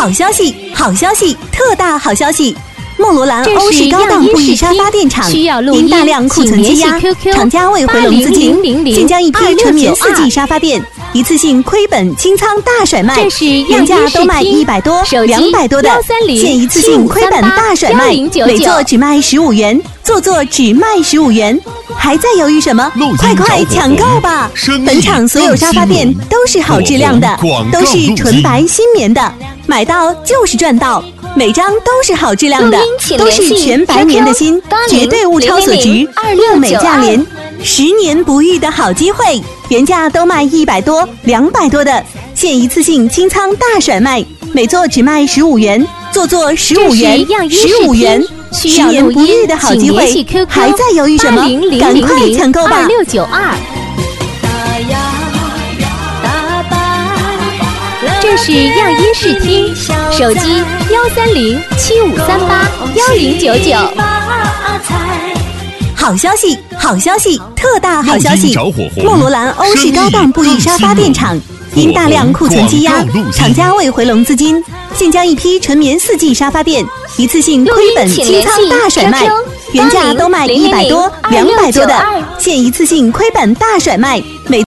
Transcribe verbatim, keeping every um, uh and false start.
好消息，好消息，特大好消息！梦罗兰欧式高档布艺沙发垫厂因大量库存积压，厂家未回笼资金，现将一批纯棉四季沙发垫一次性亏本清仓大甩卖，原价都卖一百多、两百多的，现一次性亏本大甩卖，每座只卖十五元，座座只卖十五元。还在犹豫什么？快快抢购吧！本场所有沙发垫都是好质量的，都是纯白新棉的，买到就是赚到，每张都是好质量的，都是全白棉的芯，绝对物超所值，物美价廉，十年不遇的好机会。原价都卖一百多、两百多的，现一次性清仓大甩卖，每座只卖十五元，座座十五元，十五元。十年不遇的好机会，还在犹豫什么？赶快抢购吧！ 二六九二。这是样音视听，手机幺三零七五三八幺零九九。 好消息，好消息，特大好消息！梦罗兰欧式高档布艺沙发垫厂因大量库存积压，厂家未回笼资金，现将一批纯棉四季沙发垫一次性亏本清仓大甩卖，原价都卖一百多、两百多的，现一次性亏本大甩卖，每